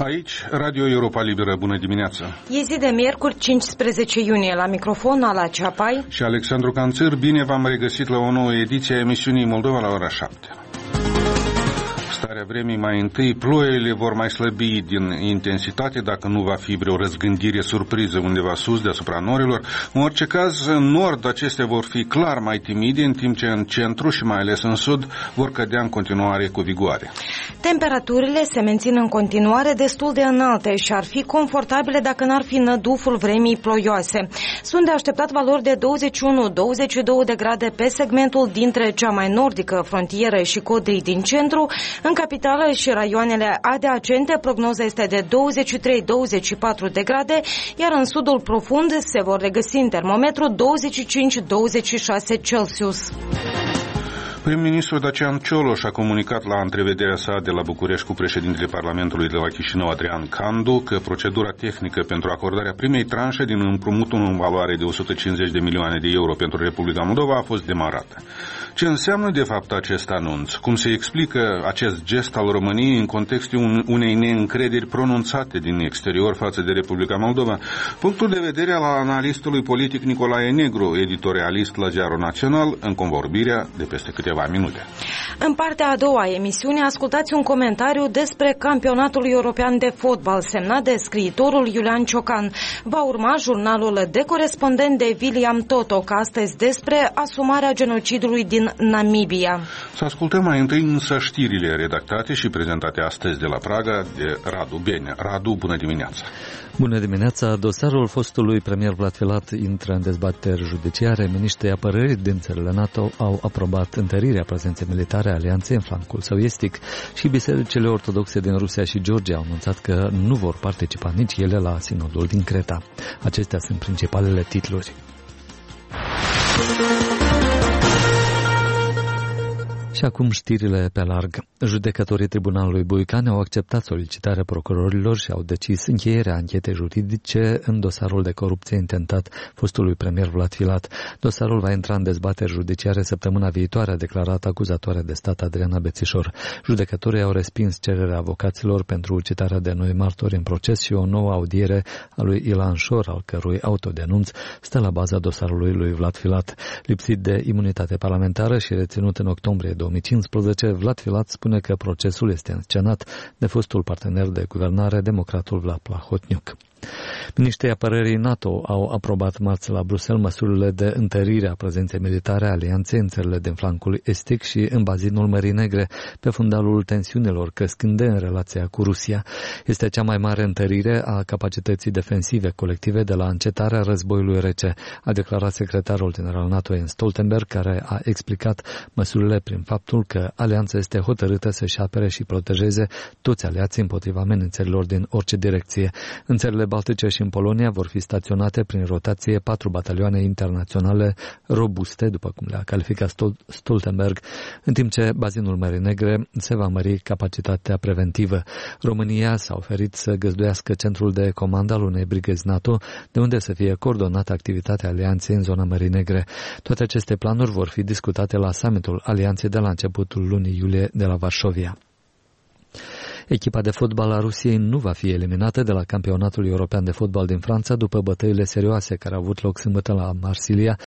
Aici, Radio Europa Liberă, bună dimineața! E zi de miercuri, 15 iunie, la microfon, Ala Ceapai și Alexandru Canțăr. Bine v-am regăsit la o nouă ediție a emisiunii Moldova la ora 7. Starea vremii mai întâi, ploile vor mai slăbi din intensitate dacă nu va fi vreo răzgândire surpriză undeva sus deasupra norilor. În orice caz, în nord acestea vor fi clar mai timide, în timp ce în centru și mai ales în sud vor cădea în continuare cu vigoare. Temperaturile se mențin în continuare destul de înalte și ar fi confortabile dacă n-ar fi năduful vremii ploioase. Sunt de așteptat valori de 21-22 de grade pe segmentul dintre cea mai nordică frontieră și Codrii din centru. În capitală și raioanele adiacente, prognoza este de 23-24 de grade, iar în sudul profund se vor regăsi în termometru 25-26 Celsius. Prim-ministrul Dacian Cioloș a comunicat la întrevederea sa de la București cu președintele Parlamentului de la Chișinău, Adrian Candu, că procedura tehnică pentru acordarea primei tranșe din împrumutul în valoare de 150 de milioane de euro pentru Republica Moldova a fost demarată. Ce înseamnă de fapt acest anunț? Cum se explică acest gest al României în contextul unei neîncrederi pronunțate din exterior față de Republica Moldova? Punctul de vedere al analistului politic Nicolae Negru, editorialist la Ziarul Național, în convorbirea de peste câteva minute. În partea a doua a emisiunii ascultați un comentariu despre campionatul european de fotbal semnat de scriitorul Iulian Ciocan. Va urma jurnalul de corespondent de William Totoc, astăzi despre asumarea genocidului din Namibia. Să ascultăm mai întâi însă știrile redactate și prezentate astăzi de la Praga de Radu Benea. Radu, bună dimineața! Bună dimineața! Dosarul fostului premier Vlad Filat intră în dezbateri judiciare. Miniștrii apărării din țările NATO au aprobat întărirea prezenței militare a alianței în flancul său estic și bisericile ortodoxe din Rusia și Georgia au anunțat că nu vor participa nici ele la sinodul din Creta. Acestea sunt principalele titluri. Și acum știrile pe larg. Judecătorii Tribunalului Buicani au acceptat solicitarea procurorilor și au decis încheierea anchetei juridice în dosarul de corupție intentat fostului premier Vlad Filat. Dosarul va intra în dezbateri judiciare săptămâna viitoare, a declarat acuzatoarea de stat Adriana Bețișor. Judecătorii au respins cererea avocaților pentru citarea de noi martori în proces și o nouă audiere a lui Ilan Șor, al cărui autodenunț stă la baza dosarului lui Vlad Filat. Lipsit de imunitate parlamentară și reținut în octombrie 2015, Vlad Filat spune că procesul este înscenat de fostul partener de guvernare, democratul Vlad Plahotniuc. Miniștrii apărării NATO au aprobat marți la Bruxelles măsurile de întărire a prezenței militare a alianței în țările din flancul estic și în bazinul Mării Negre, pe fundalul tensiunilor crescânde în relația cu Rusia. Este cea mai mare întărire a capacității defensive colective de la încetarea războiului rece, a declarat secretarul general NATO Jens Stoltenberg, care a explicat măsurile prin faptul că alianța este hotărâtă să-și apere și protejeze toți aliații împotriva amenințărilor din orice direcție. În țările Baltice și în Polonia vor fi staționate prin rotație 4 batalioane internaționale robuste, după cum le-a calificat Stoltenberg, în timp ce bazinul Mării Negre se va mări capacitatea preventivă. România s-a oferit să găzduiască centrul de comandă al unei brigăzi NATO, de unde să fie coordonată activitatea alianței în zona Mării Negre. Toate aceste planuri vor fi discutate la summitul alianței de la începutul lunii iulie de la Varșovia. Echipa de fotbal a Rusiei nu va fi eliminată de la campionatul european de fotbal din Franța după bătăile serioase care au avut loc sâmbătă la Marsilia